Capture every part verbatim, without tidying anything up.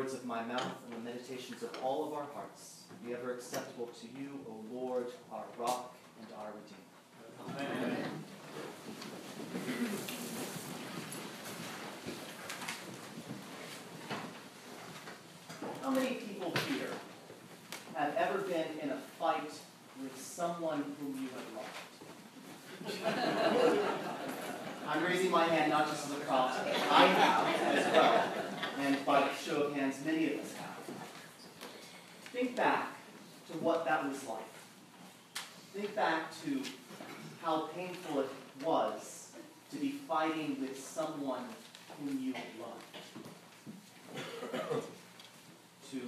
words of my mouth and the meditations of all of our hearts be ever acceptable to you, O Lord, our rock and our Redeemer. Amen. How many people here have ever been in a fight with someone whom you have loved? I'm raising my hand not just as a prompt. I have as well. And by show of hands, many of us have. Think back to what that was like. Think back to how painful it was to be fighting with someone whom you loved. To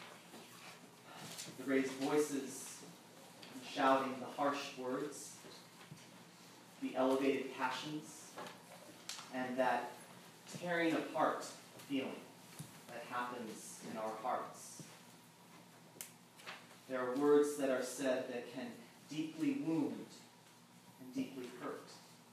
the raised voices, shouting the harsh words, the elevated passions, and that tearing apart feeling that happens in our hearts. There are words that are said that can deeply wound and deeply hurt.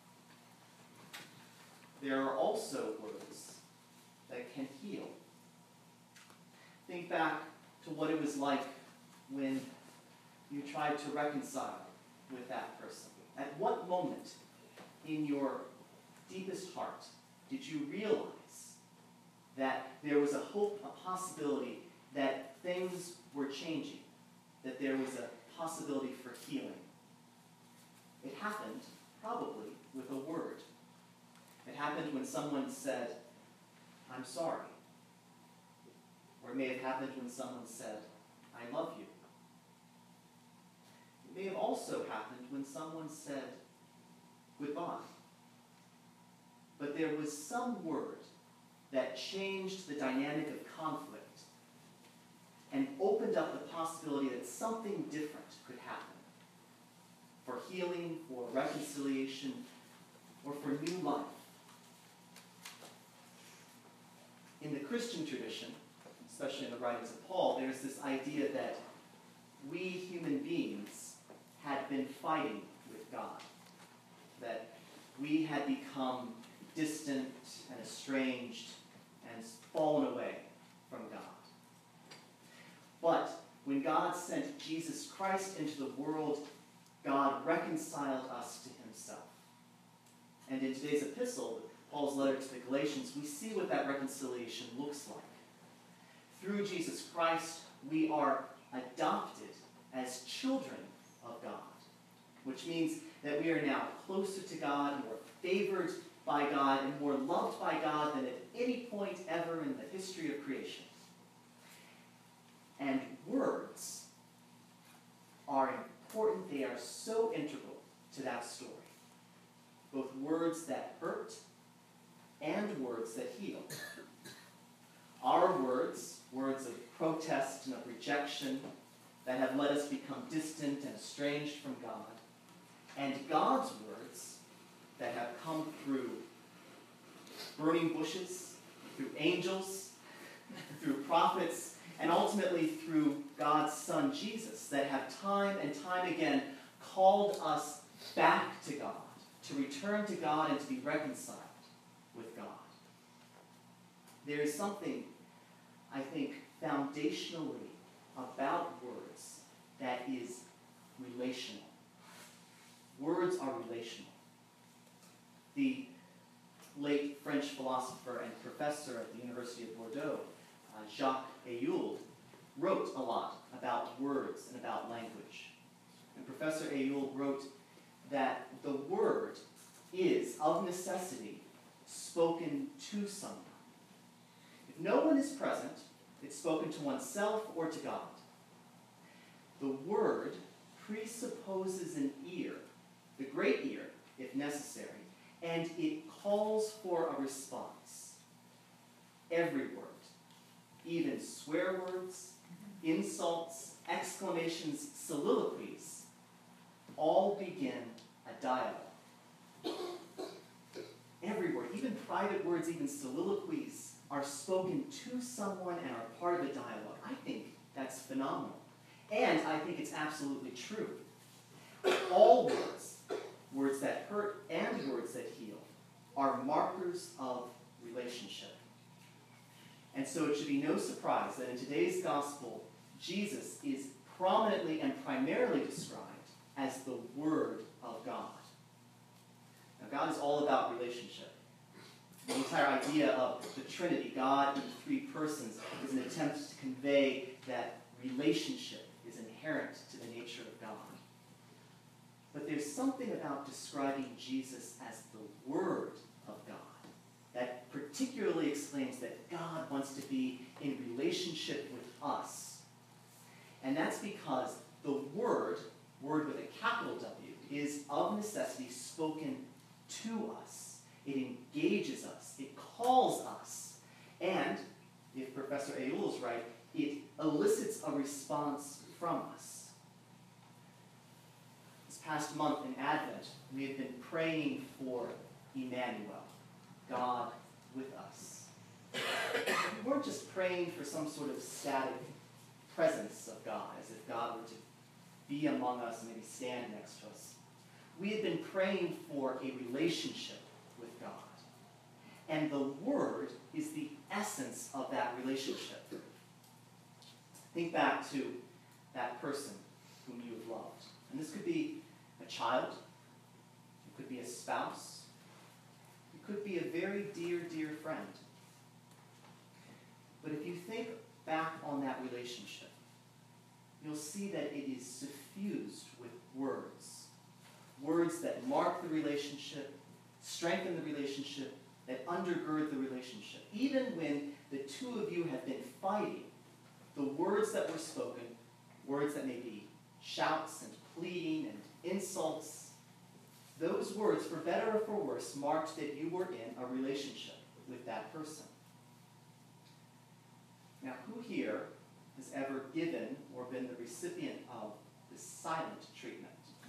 There are also words that can heal. Think back to what it was like when you tried to reconcile with that person. At what moment in your deepest heart did you realize that there was a hope, a possibility that things were changing, that there was a possibility for healing? It happened, probably, with a word. It happened when someone said, "I'm sorry." Or it may have happened when someone said, "I love you." It may have also happened when someone said, "Goodbye." But there was some word that changed the dynamic of conflict and opened up the possibility that something different could happen for healing, for reconciliation, or for new life. In the Christian tradition, especially in the writings of Paul, there's this idea that we human beings had been fighting with God, that we had become distant and estranged and fallen away from God. But when God sent Jesus Christ into the world, God reconciled us to himself. And in today's epistle, Paul's letter to the Galatians, we see what that reconciliation looks like. Through Jesus Christ, we are adopted as children of God, which means that we are now closer to God, more favored by God, and more loved by God than at any point ever in the history of creation. And words are important. They are so integral to that story. Both words that hurt and words that heal. Our words, words of protest and of rejection that have let us become distant and estranged from God, and God's words that have come through burning bushes, through angels, through prophets, and ultimately through God's Son, Jesus, that have time and time again called us back to God, to return to God and to be reconciled with God. There is something, I think, foundationally about words that is relational. Words are relational. The late French philosopher and professor at the University of Bordeaux, uh, Jacques Ellul, wrote a lot about words and about language. And Professor Ellul wrote that the word is, of necessity, spoken to someone. If no one is present, it's spoken to oneself or to God. The word presupposes an ear, the great ear, if necessary, and it calls for a response. Every word, even swear words, insults, exclamations, soliloquies, all begin a dialogue. Every word, even private words, even soliloquies, are spoken to someone and are part of a dialogue. I think that's phenomenal. And I think it's absolutely true. All words, words that hurt and words that heal, are markers of relationship. And so it should be no surprise that in today's gospel, Jesus is prominently and primarily described as the Word of God. Now, God is all about relationship. The entire idea of the Trinity, God in three persons, is an attempt to convey that relationship is inherent to the nature of God. But there's something about describing Jesus as the Word of God that particularly explains that God wants to be in relationship with us. And that's because the Word, word with a capital W, is of necessity spoken to us. It engages us. It calls us. And, if Professor Ayul is right, it elicits a response from us. This past month in Advent, we have been praying for Emmanuel, God with us. We weren't just praying for some sort of static presence of God, as if God were to be among us and maybe stand next to us. We had been praying for a relationship with God. And the Word is the essence of that relationship. Think back to that person whom you have loved. And this could be a child. It could be a spouse. It could be a very dear, dear friend. But if you think back on that relationship, you'll see that it is suffused with words. Words that mark the relationship, strengthen the relationship, that undergird the relationship. Even when the two of you have been fighting, the words that were spoken, words that may be shouts and pleading and insults, those words, for better or for worse, marked that you were in a relationship with that person. Now, who here has ever given or been the recipient of the silent treatment?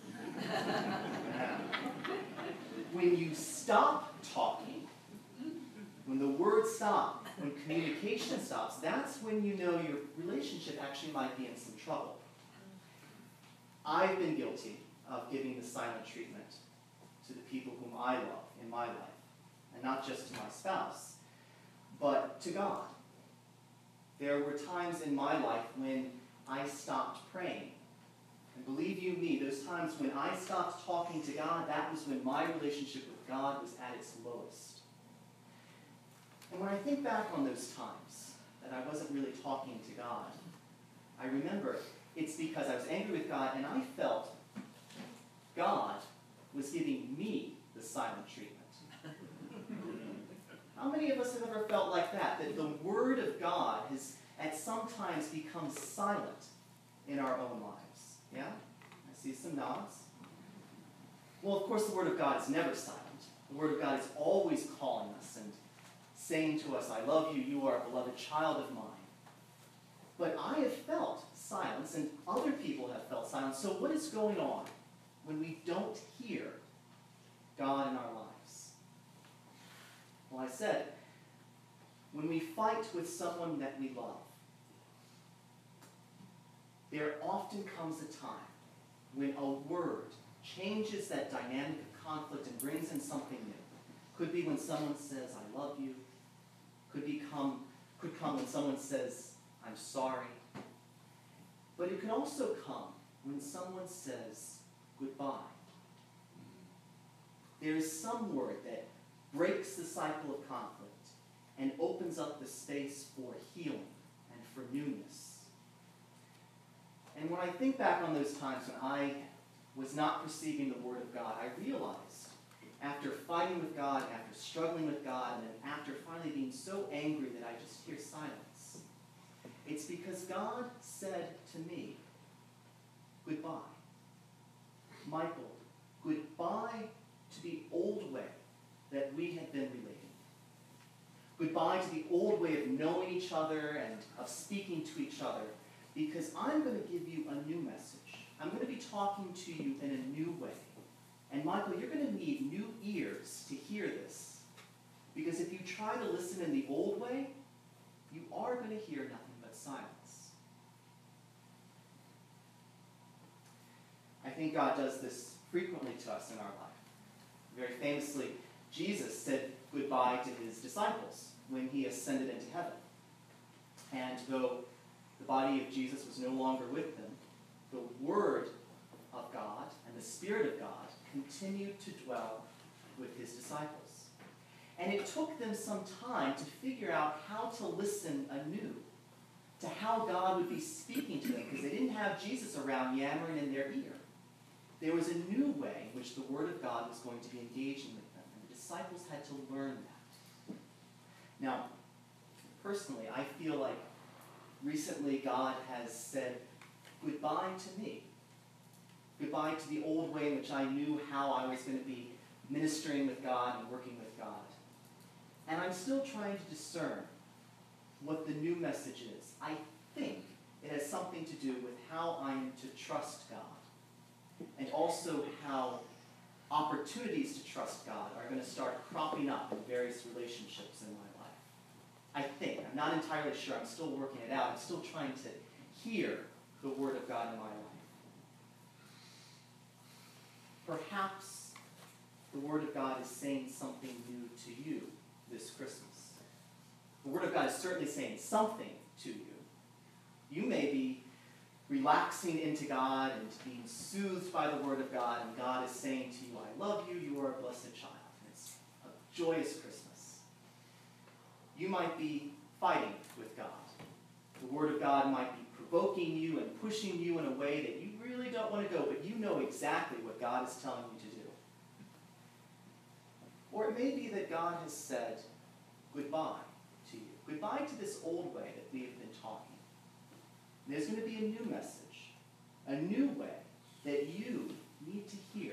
When you stop talking, when the words stop, when communication stops, that's when you know your relationship actually might be in some trouble. I've been guilty of giving the silent treatment to the people whom I love in my life, and not just to my spouse, but to God. There were times in my life when I stopped praying. And believe you me, those times when I stopped talking to God, that was when my relationship with God was at its lowest. And when I think back on those times that I wasn't really talking to God, I remember it's because I was angry with God and I felt God was giving me the silent treatment. How many of us have ever felt like that? That the Word of God has at some times become silent in our own lives? Yeah? I see some nods. Well, of course, the Word of God is never silent. The Word of God is always calling us and saying to us, I love you, you are a beloved child of mine. But I have felt silence, and other people have felt silence. So what is going on when we don't hear God in our lives? Well, I said, when we fight with someone that we love, there often comes a time when a word changes that dynamic of conflict and brings in something new. Could be when someone says, I love you. Could become, could come when someone says, I'm sorry. But it can also come when someone says goodbye. There is some word that breaks the cycle of conflict and opens up the space for healing and for newness. And when I think back on those times when I was not receiving the Word of God, I realized, after fighting with God, after struggling with God, and then after finally being so angry that I just hear silence, it's because God said to me, goodbye. Michael, goodbye to the old way that we had been relating. Goodbye to the old way of knowing each other and of speaking to each other, because I'm going to give you a new message. I'm going to be talking to you in a new way. And Michael, you're going to need new ears to hear this. Because if you try to listen in the old way, you are going to hear nothing but silence. I think God does this frequently to us in our life. Very famously, Jesus said goodbye to his disciples when he ascended into heaven. And though the body of Jesus was no longer with them, the Word of God and the Spirit of God continued to dwell with his disciples. And it took them some time to figure out how to listen anew to how God would be speaking to them, because they didn't have Jesus around yammering in their ear. There was a new way in which the Word of God was going to be engaging with them, and the disciples had to learn that. Now, personally, I feel like recently God has said goodbye to me. Goodbye to the old way in which I knew how I was going to be ministering with God and working with God. And I'm still trying to discern what the new message is. I think it has something to do with how I am to trust God, and also how opportunities to trust God are going to start cropping up in various relationships in my life. I think. I'm not entirely sure. I'm still working it out. I'm still trying to hear the Word of God in my life. Perhaps the Word of God is saying something new to you this Christmas. The Word of God is certainly saying something to you. You may be relaxing into God and being soothed by the Word of God, and God is saying to you, I love you, you are a blessed child. And it's a joyous Christmas. You might be fighting with God. The Word of God might be provoking you and pushing you in a way that you really don't want to go, but you know exactly what God is telling you to do. Or it may be that God has said goodbye to you. Goodbye to this old way that we have been talking. There's going to be a new message, a new way that you need to hear.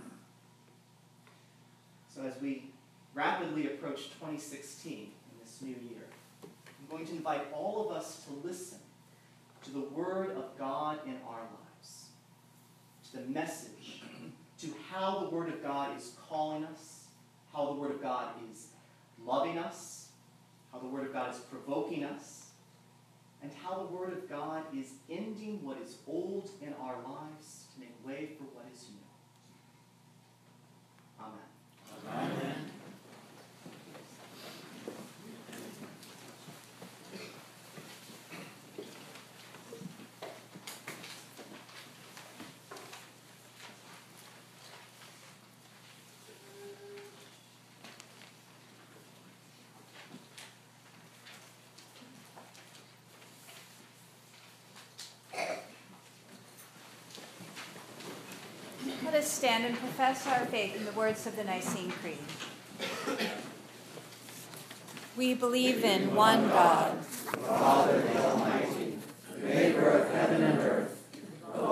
So as we rapidly approach twenty sixteen in this new year, I'm going to invite all of us to listen to the Word of God in our lives, to the message, to how the Word of God is calling us, how the Word of God is loving us, how the Word of God is provoking us, and how the Word of God is ending what is old in our lives to make way for what is new. Amen. Amen. Let us stand and profess our faith in the words of the Nicene Creed. We believe in one God,